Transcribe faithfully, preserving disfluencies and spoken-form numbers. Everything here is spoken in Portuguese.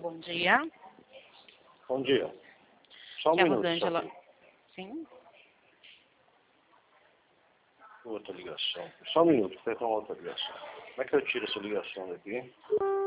bom dia. Bom dia. Só um Que é a minuto, Rosângela. só Sim. outra ligação. Só um minuto, tem uma outra ligação. Como é que eu tiro essa ligação daqui?